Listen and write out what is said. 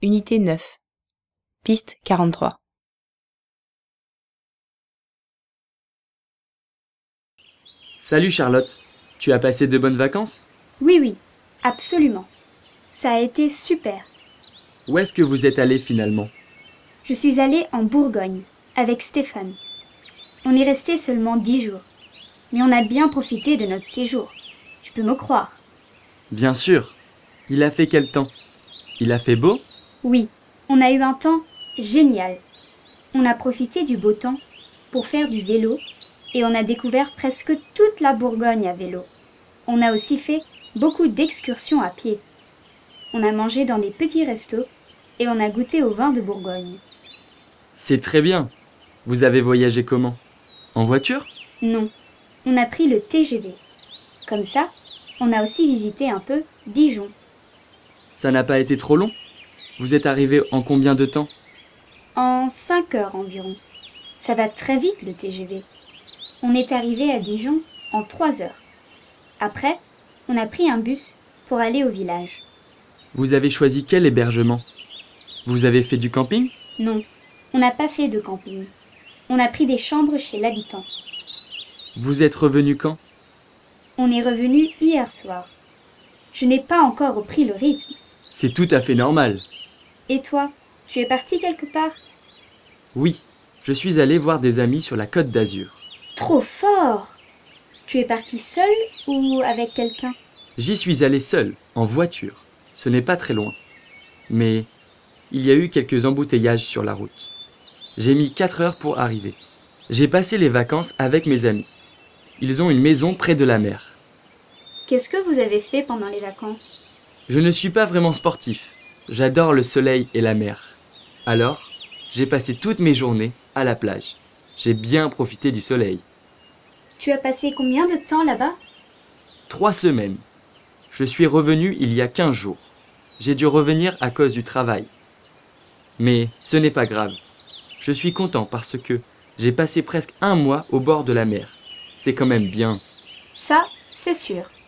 Unité 9. Piste 43. Salut Charlotte, tu as passé de bonnes vacances? Oui, absolument. Ça a été super. Où est-ce que vous êtes allé finalement? Je suis allée en Bourgogne, avec Stéphane. On est resté seulement 10 jours. Mais on a bien profité de notre séjour. Tu peux me croire. Bien sûr. Il a fait quel temps? Il a fait beau? Oui, on a eu un temps génial. On a profité du beau temps pour faire du vélo et on a découvert presque toute la Bourgogne à vélo. On a aussi fait beaucoup d'excursions à pied. On a mangé dans des petits restos et on a goûté au vin de Bourgogne. C'est très bien. Vous avez voyagé comment? En voiture? Non, on a pris le TGV. Comme ça, on a aussi visité un peu Dijon. Ça n'a pas été trop long? Vous êtes arrivé en combien de temps? En 5 heures environ. Ça va très vite le TGV. On est arrivé à Dijon en 3 heures. Après, on a pris un bus pour aller au village. Vous avez choisi quel hébergement? Vous avez fait du camping? Non, on n'a pas fait de camping. On a pris des chambres chez l'habitant. Vous êtes revenu quand? On est revenu hier soir. Je n'ai pas encore repris le rythme. C'est tout à fait normal. Et toi, tu es parti quelque part? Oui, je suis allé voir des amis sur la Côte d'Azur. Trop fort! Tu es parti seul ou avec quelqu'un? J'y suis allé seul, en voiture. Ce n'est pas très loin. Mais il y a eu quelques embouteillages sur la route. J'ai mis 4 heures pour arriver. J'ai passé les vacances avec mes amis. Ils ont une maison près de la mer. Qu'est-ce que vous avez fait pendant les vacances? Je ne suis pas vraiment sportif. J'adore le soleil et la mer. Alors, j'ai passé toutes mes journées à la plage. J'ai bien profité du soleil. Tu as passé combien de temps là-bas? 3 semaines. Je suis revenu il y a 15 jours. J'ai dû revenir à cause du travail. Mais ce n'est pas grave. Je suis content parce que j'ai passé presque un mois au bord de la mer. C'est quand même bien. Ça, c'est sûr.